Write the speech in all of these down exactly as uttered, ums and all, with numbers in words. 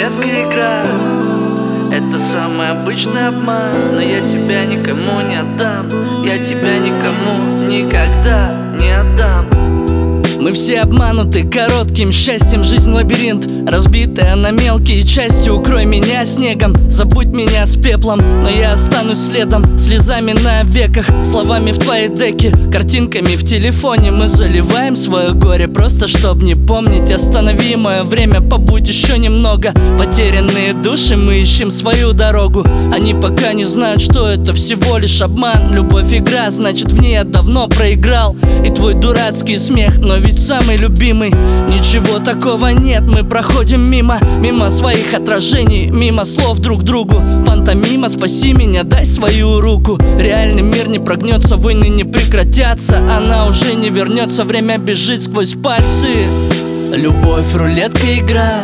рулетка игра. Это самый обычный обман, но я тебя никому не отдам. Я тебя никому никогда не отдам. Мы все обмануты коротким счастьем. Жизнь лабиринт, разбитая на мелкие части. Укрой меня снегом, забудь меня с пеплом, но я останусь следом, слезами на веках, словами в твоей деке, картинками в телефоне. Мы заливаем свое горе, просто чтоб не помнить. Останови мое время, побудь еще немного. Потерянные души, мы ищем свою дорогу. Они пока не знают, что это всего лишь обман. Любовь игра, значит в ней я давно проиграл. И твой дурацкий смех, но ведь самый любимый. Ничего такого нет, мы проходим мимо. Мимо своих отражений, мимо слов друг другу. Пантомима, спаси меня, дай свою руку. Реальный мир не прогнется, войны не прекратятся. Она уже не вернется, время бежит сквозь пальцы. Любовь, рулетка, игра.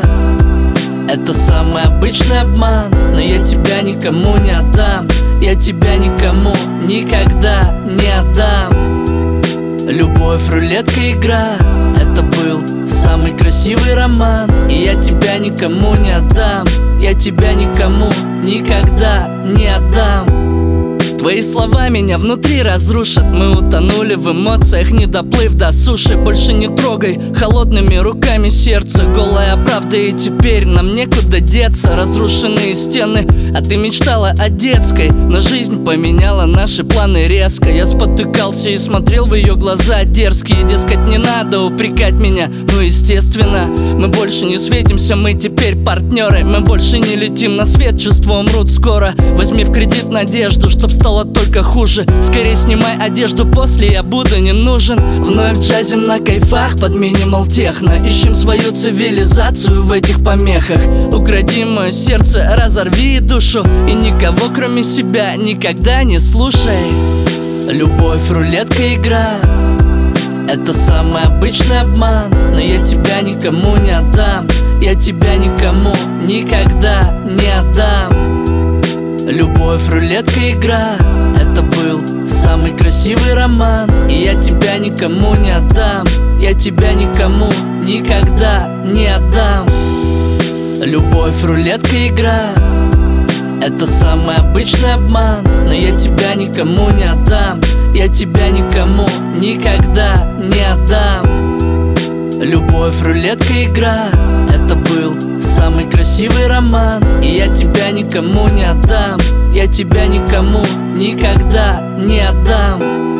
Это самый обычный обман, но я тебя никому не отдам. Я тебя никому никогда не отдам. Любовь, рулетка, игра. Это был самый красивый роман, и я тебя никому не отдам. Я тебя никому никогда не отдам. Твои слова меня внутри разрушат. Мы утонули в эмоциях, не доплыв до суши. Больше не трогай холодными руками сердце. Голая правда, и теперь нам некуда деться. Разрушенные стены, а ты мечтала о детской. Но жизнь поменяла наши планы резко. Я спотыкался и смотрел в ее глаза дерзкие. Дескать, не надо упрекать меня, ну естественно. Мы больше не светимся, мы теперь партнеры. Мы больше не летим на свет, чувства умрут скоро. Возьми в кредит надежду, чтоб стало только хуже. Скорее снимай одежду, после я буду не нужен. Вновь джазим на кайфах под минимал техно. Ищем свою цивилизацию в этих помехах. Укради мое сердце, разорви душу, и никого кроме себя никогда не слушай. Любовь, рулетка, игра. Это самый обычный обман, но я тебя никому не отдам. Я тебя никому никогда не отдам. Любовь, рулетка, игра. Это был самый красивый роман, и я тебя никому не отдам. Я тебя никому никогда не отдам. Любовь, рулетка, игра. Это самый обычный обман, но я тебя никому не отдам. Я тебя никому никогда не отдам. Любовь, рулетка, игра. Это был самый красивый роман, и я тебя никому не отдам. Я тебя никому никогда не отдам.